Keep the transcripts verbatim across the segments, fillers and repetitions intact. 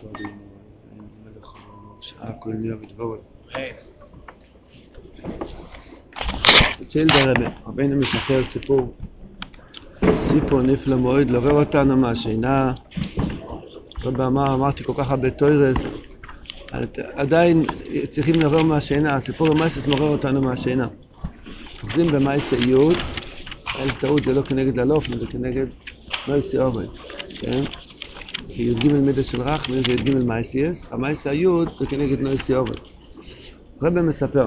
מלך שעה כל נהיה ודברו. אצל דרבה, רבינו מספר סיפור, סיפור נפלא מאוד, לעורר אותנו מהשינה. רבי אמר, אמרתי כל כך הרבה תוירס, עדיין צריכים לעורר מהשינה, הסיפור במייסס מעורר אותנו מהשינה. עובדים במייסה יוד, אין טעות, זה לא כנגד ללוף, זה כנגד מייסי עובד, כן? כי יוד ג' מידה של רחמי זה יוד ג' מייסייס, המייסה היוד זה כנגד מייסי עובד. רבי מספר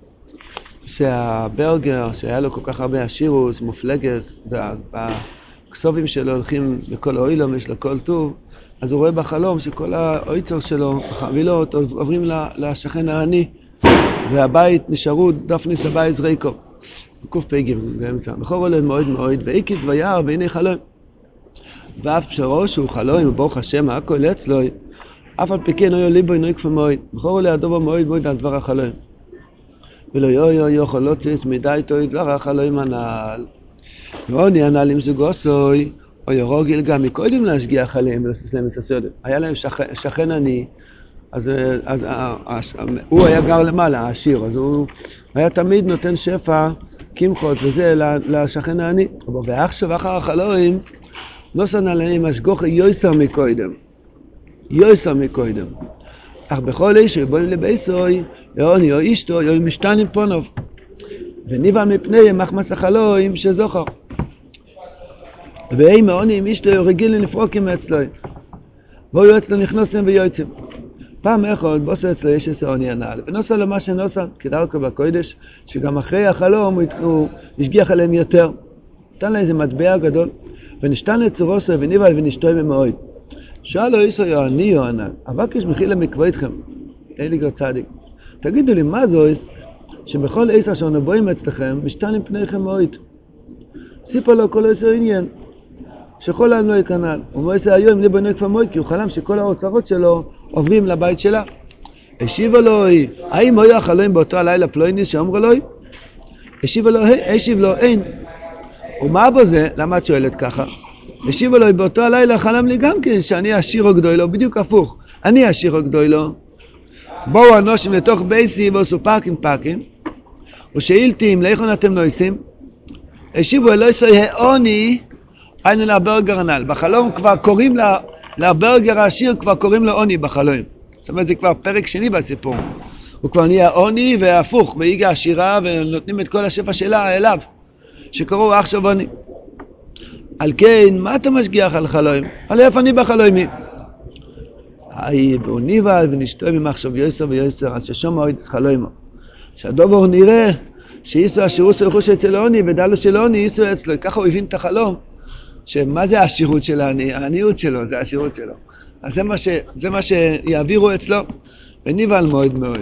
שהברגר שהיה לו כל כך הרבה עשירוס, מופלגס, והכסובים שלו הולכים בכל האוילום, יש לו כל טוב, אז הוא רואה בחלום שכל האויצור שלו, החבילות, עוברים לשכן העני, והבית נשארו דפניס הבית זריקו. קוף פייגים באמצע. בכור עולה מאוד מאוד, ואיקיץ ויער והנה חלום. ואף פשרו שהוא חלום, וברוך השם, הכל אצלו, אף על פי כן אוי ליבו אינוי כפה מאוד. בכור עולה הדובר מאוד מאוד על דבר החלום. ולא יוי יוי יכול לא ציס מידי תוי דבר החלום הנעל. ועוני הנעל עם זוג עושוי, או ירוגיל גם מקודם להשגיח עליהם ולעשות להם מססודת. היה להם שכן, שכן עני, אז, אז, אז הוא היה גר למעלה, העשיר, אז הוא היה תמיד נותן שפע, קמחות וזה לשכן העני. ועכשיו אחר החלום, לא שנה להם השגוח יויסר מקודם. יויסר מקודם. אך בכל איש שבואים לבייסוי, יעוני או אשתו, יוי משתנים פונוב. וניבא מפני מחמס החלום שזוכר. ואי מעוני עם אשתו רגילים לפרוקים אצלו. והוא אצלו נכנסים ויועצים. פעם אחד בוסו אצלו יש עשר עוני הנעל. ונוסע לו מה שנוסע, כדרכו בקודש, שגם אחרי החלום הוא השגיח עליהם יותר. נתן לה איזה מטבע גדול. ונשתן לצורוסו וניבא ונשתוי ממאוד. שאל לו איסו יעני או הנעל. אבקש מחילה מקבוע איתכם. אין לי גר צדיק. תגידו לי מה זו איס? שבכל עשר שעונו בואים אצלכם, משתנים פניכם מאוד. סיפר לו כל עשר עניין. שכל העם לא יקנל. הוא מועסה היום ליבו נוי כפה מוי, כי הוא חלם שכל האוצרות שלו עוברים לבית שלה. השיב אלוהי, האם היו החלום באותו הלילה פלויניס שאומרו אלוהי? השיב אלוהי, השיב לו, אין. ומה בו זה? למה את שואלת ככה? השיב אלוהי, באותו הלילה חלם לי גם כן שאני עשיר או גדולו, בדיוק הפוך. אני עשיר או גדולו. בואו אנושים לתוך בייסי ועשו פאקים פאקים. ושאילתים, לאיכון אתם נויסים? השיבו אלוהי סוי העוני, היינו לברגר הנעל. בחלום כבר קוראים לה, לברגר העשיר כבר קוראים לו עוני בחלום. זאת אומרת, זה כבר פרק שני בסיפור. הוא כבר נהיה עוני והפוך, בהיגה עשירה, ונותנים את כל השפע שלה אליו, שקוראו עכשיו עוני. על כן, מה אתה משגיח על חלום? על איפה אני בחלומי? היי, בו ניבל ונשתוי ממחשב יויסר ויויסר, אז ששום מאוד חלומו. שהדובר נראה שיסו השירות שלחו שאצל עוני, ודלו של עוני יסו אצלו. ככה הוא הבין את החלום. שמה זה השירות של העני? העניות שלו, זה השירות שלו. אז זה מה, ש, זה מה שיעבירו אצלו, וניבל מאוד מאוד.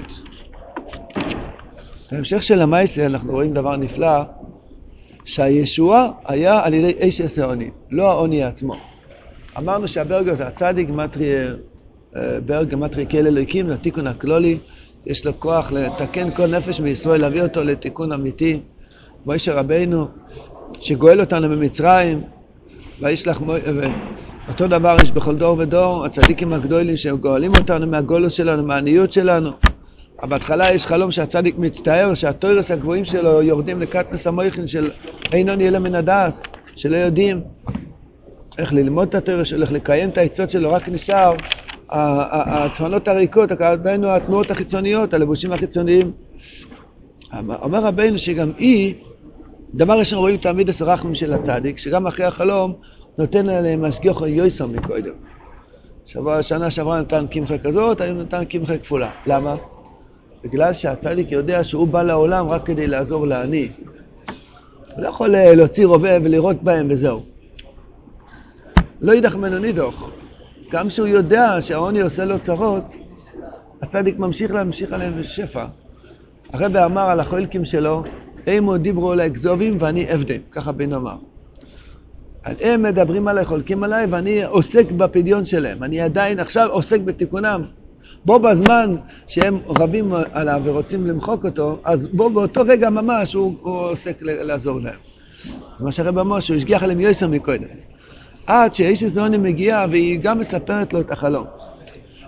בהמשך של המייסה אנחנו רואים דבר נפלא, שהישועה היה על ידי איש עשר עוני, לא העוני עצמו. אמרנו שהברגר זה הצדיק, מטרי, ברגר מטרי כאל אלוהיקים, לתיקון הכלולי, יש לו כוח לתקן כל נפש מישראל, להביא אותו לתיקון אמיתי. מוישה רבינו, שגואל אותנו במצרים, וישלח מוי... אותו דבר יש בכל דור ודור, הצדיקים הגדולים שגואלים אותנו מהגולוס שלנו, מהעניות שלנו. אבל בהתחלה יש חלום שהצדיק מצטער, שהתוירס הגבוהים שלו יורדים לקטנס המויכין של אינון יהיה מן הדס, שלא יודעים איך ללמוד את התוירס שלו, איך לקיים את העצות שלו, רק נשאר התמונות הריקות, הכוונה התנועות החיצוניות, הלבושים החיצוניים. אומר רבינו שגם היא, דבר ראשון רואים תמיד הסרחמים של הצדיק, שגם אחרי החלום נותן עליהם משגיח יויסר מקודם. שבוע, שנה שעברה נתן קמחה כזאת, היום נתן קמחה כפולה. למה? בגלל שהצדיק יודע שהוא בא לעולם רק כדי לעזור לעני. הוא לא יכול להוציא רובה ולראות בהם וזהו. לא ידח ממנו נידוך. גם שהוא יודע שהעוני עושה לו צרות, הצדיק ממשיך להמשיך עליהם בשפע. הרב אמר על החולקים שלו, אימו דיברו עליי גזובים ואני עבדם, ככה בן אמר. הם מדברים עליי, חולקים עליי, ואני עוסק בפדיון שלהם. אני עדיין עכשיו עוסק בתיקונם. בו בזמן שהם רבים עליו ורוצים למחוק אותו, אז בו באותו רגע ממש הוא, הוא עוסק לעזור להם. זה מה שהרב אמר, שהוא השגיח עליהם יויסר מקודם. עד שאיש עזרוני מגיע והיא גם מספרת לו את החלום.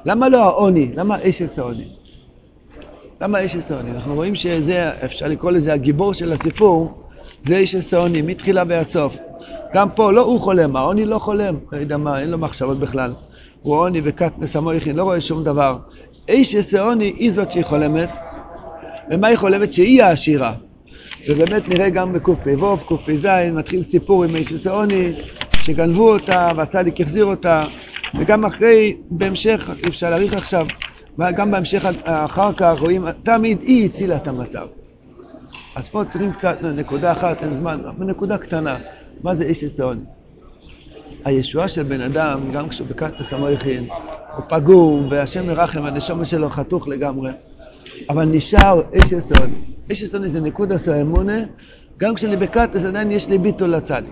למה לא העוני? למה איש עשה עוני? למה איש עשה עוני? אנחנו רואים שזה, אפשר לקרוא לזה הגיבור של הסיפור, זה איש עשה עוני, מתחילה ועד סוף. גם פה לא הוא חולם, העוני לא חולם, לא יודע מה, אין לו מחשבות בכלל. הוא עוני וקטנס המויכין, לא רואה שום דבר. איש עשה עוני היא זאת שהיא חולמת, ומה היא חולמת? שהיא העשירה. ובאמת נראה גם בקוף פ"ו, קוף פ"ז, מתחיל סיפור עם איש עשה עוני, שגנבו אותה והצדיק החזיר אותה, וגם אחרי, בהמשך, אפשר להאריך עכשיו, וגם בהמשך אחר כך רואים, תמיד היא הצילה את המצב. אז פה צריכים קצת נקודה אחת, אין זמן, אבל נקודה קטנה. מה זה איש עשה עוני? הישועה של בן אדם, גם כשהוא בקטנס המויכין, הוא פגום, והשם מרחם, הנשמה שלו חתוך לגמרי, אבל נשאר איש עשה עוני. איש עשה עוני זה נקודה של האמונה, גם כשאני בקטנס עדיין יש לי ביטול לצדיק.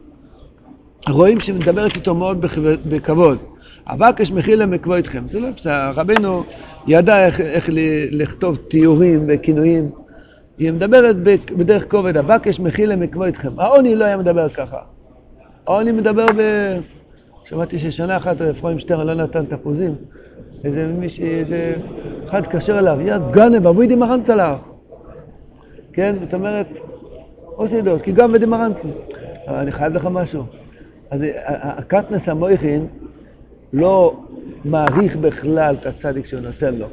רואים שמדברת איתו מאוד בכבוד. אבקש מחילה מכבודכם. זה לא בסדר, רבנו ידע איך, איך לכתוב תיאורים וכינויים. היא מדברת בדרך כובד, אבקש מחילה מכבודכם. העוני לא היה מדבר ככה. העוני מדבר ב... שמעתי ששנה אחת אפרים שטרן לא נתן תפוזים. איזה מישהו, איזה... אחד קשר אליו, יד גנב, אבוי דמרן צלח. כן, זאת אומרת, עושה דעות, כי גם בדמרנצן. אבל אני חייב לך משהו. אז הקטנס המויכין לא מעריך בכלל את הצדיק שהוא נותן לו.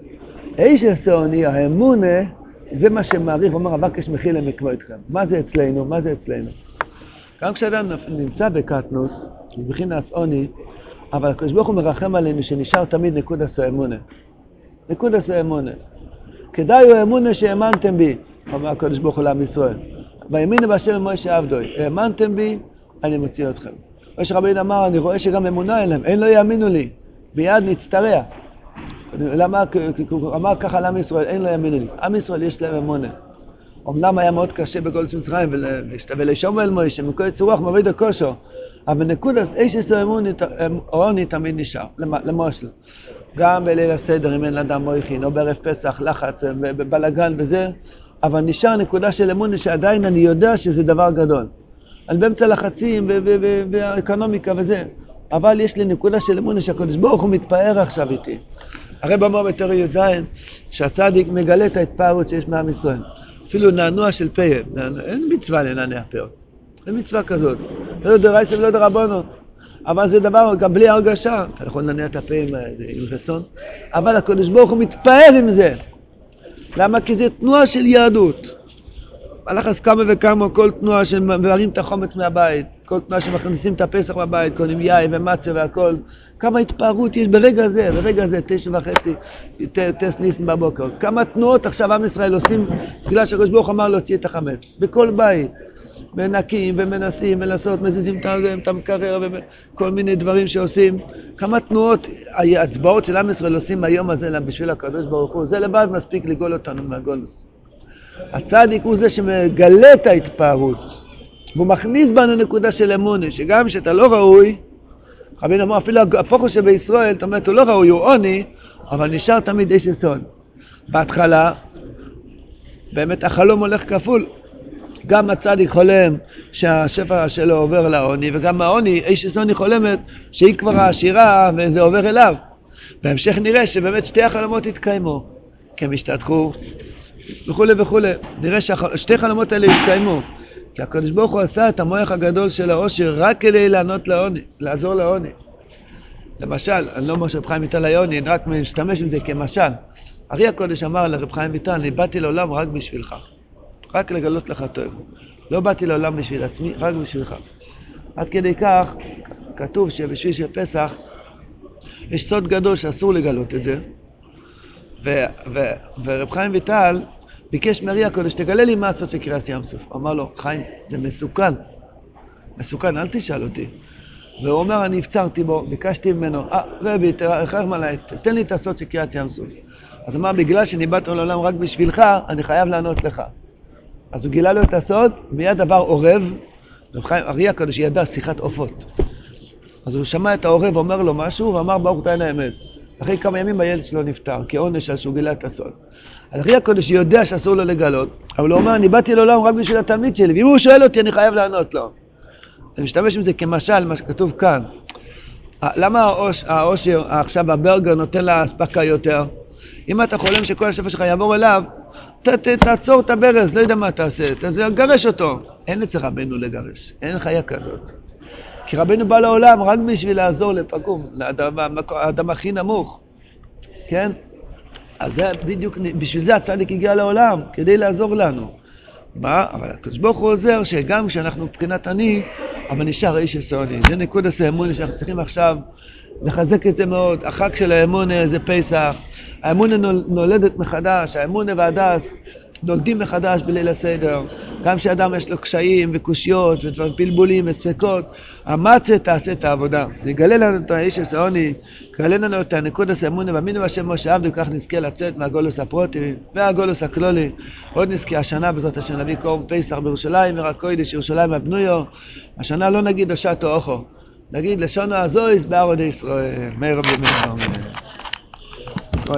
איש עשה עוני, האמונה, זה מה שמעריך, הוא אומר, אבקש מחילה מכבודכם. מה זה אצלנו? מה זה אצלנו? גם כשאדם נמצא בקטנוס, בבחינת עוני, אבל הקדוש ברוך הוא מרחם עלינו שנשאר תמיד נקודת האמונה. נקודת האמונה. כדאי הוא אמונה שהאמנתם בי, אומר הקדוש ברוך הוא לעם ישראל. והאמינו בהשם משה עבדוי. האמנתם בי, אני מוציא אתכם. מה שרבינו אמר, אני רואה שגם אמונה אין להם, אין לא יאמינו לי, ביד נצטרע. למה? הוא אמר ככה לעם ישראל, אין לא יאמינו לי. עם ישראל יש להם אמונה. אמנם היה מאוד קשה בגולת מצרים, ולשום אל מוישה, מכל צורוח מביא דקושו, אבל נקודת איש עשה עוני תמיד נשאר, למושל. גם בליל הסדר, אם אין לאדם מויכין, או בערב פסח, לחץ, בבלגן וזה, אבל נשאר נקודה של אמונה שעדיין אני יודע שזה דבר גדול. אני באמצע לחצים ואקונומיקה וזה, אבל יש לי נקודה של אמונה שהקדוש ברוך הוא מתפאר עכשיו איתי. הרב אמר בתורה י"ז שהצדיק מגלה את ההתפארות שיש מעם ישראל. אפילו נענוע של פה, אין מצווה לנענע פה, אין מצווה כזאת. לא דרייסה ולא דרבונות, אבל זה דבר גם בלי הרגשה. אתה יכול לנענע את הפה עם, עם רצון, אבל הקדוש ברוך הוא מתפאר עם זה. למה? כי זה תנועה של יהדות. הלחס כמה וכמה, כל תנועה שמבארים את החומץ מהבית, כל תנועה שמכניסים את הפסח בבית, קונים יין ומצה והכל, כמה התפארות יש ברגע זה, ברגע זה, תשע וחצי, טס ניסן בבוקר. כמה תנועות עכשיו עם ישראל עושים, בגלל שהקדוש ברוך אמר להוציא את החמץ. בכל בית, מנקים ומנסים ולעשות, מזיזים את המקרר וכל מיני דברים שעושים. כמה תנועות, ההצבעות של עם ישראל עושים היום הזה בשביל הקדוש ברוך הוא, זה לבד מספיק לגאול אותנו מהגולוס. הצדיק הוא זה שמגלה את ההתפארות, והוא מכניס בנו נקודה של אמונה, שגם שאתה לא ראוי, רבינו אמר אפילו הפוכו שבישראל, זאת אומרת הוא לא ראוי, הוא עוני, אבל נשאר תמיד איש עשה עוני. בהתחלה, באמת החלום הולך כפול, גם הצדיק חולם שהשפע שלו עובר לעוני, וגם העוני, איש עשה עוני חולמת שהיא כבר העשירה וזה עובר אליו. בהמשך נראה שבאמת שתי החלומות התקיימו, כי הם השתתחו וכו' וכו'. נראה ששתי חלומות האלה התקיימו, כי הקדוש ברוך הוא עשה את המוח הגדול של העושר רק כדי לענות לעוני, לעזור לעוני. למשל, אני לא אומר שרב חיים ויטל היה עוני, אני רק משתמש עם זה כמשל. הרי הקודש אמר לרב חיים ויטל, אני באתי לעולם רק בשבילך, רק לגלות לך טוב. לא באתי לעולם בשביל עצמי, רק בשבילך. עד כדי כך כתוב שבשביל של פסח יש סוד גדול שאסור לגלות את זה, ו- ו- ורב חיים ויטל ביקש מארי הקודש, תגלה לי מה הסוד של קריאת ים סוף. הוא אמר לו, חיים, זה מסוכן, מסוכן, אל תשאל אותי. והוא אומר, אני הפצרתי בו, ביקשתי ממנו, אה, רבי, תרחם עליי, תן לי את הסוד של קריאת ים סוף. אז הוא אמר, בגלל שניבאתי לעולם רק בשבילך, אני חייב לענות לך. אז הוא גילה לו את הסוד, מיד עבר עורב, רב חיים, ארי הקודש ידע שיחת עופות. אז הוא שמע את העורב, אומר לו משהו, ואמר, ברוך תענה האמת. אחרי כמה ימים הילד שלו נפטר, כעונש על שהוא גילה את הסוד. אז אחרי הקודש יודע שאסור לו לגלות, אבל הוא אומר, אני באתי לעולם רק בשביל התלמיד שלי, ואם הוא שואל אותי, אני חייב לענות לו. אני משתמש עם זה כמשל, מה שכתוב כאן. למה העוש, העושר, עכשיו הברגר נותן לה אספקה יותר? אם אתה חולם שכל השפע שלך יעבור אליו, ת, ת, תעצור את הברז, לא יודע מה תעשה, תגרש אותו. אין אצל רבנו לגרש, אין חיה כזאת. כי רבנו בא לעולם רק בשביל לעזור לפגום, לאדם, האדם הכי נמוך, כן? אז זה בדיוק, בשביל זה הצדיק הגיע לעולם, כדי לעזור לנו. מה? אבל הקדוש ברוך הוא עוזר שגם כשאנחנו מבחינת אני, אבל נשאר האיש יסוני. זה נקודת האמונה שאנחנו צריכים עכשיו לחזק את זה מאוד. החג של האמונה זה פסח. האמונה נולדת מחדש, האמונה והדס נולדים מחדש בליל הסדר. גם כשאדם יש לו קשיים וקושיות ופלבולים וספקות, המצה תעשה את העבודה. נגלה לנו את האיש יסוני, נגלה לנו את הנקודת האמונה, ואמינו בשם משה עבדו, כך נזכה לצאת מהגולוס הפרוטי והגולוס הכלולי. עוד נזכה השנה בעזרת השם נביא קורם פסח בירושלים, עיר הקודש ירושלים הבנויה. השנה לא נגיד השעתו אוכו, נגיד לשונו הזויס בערוד ישראל, מאיר רבי מאיר.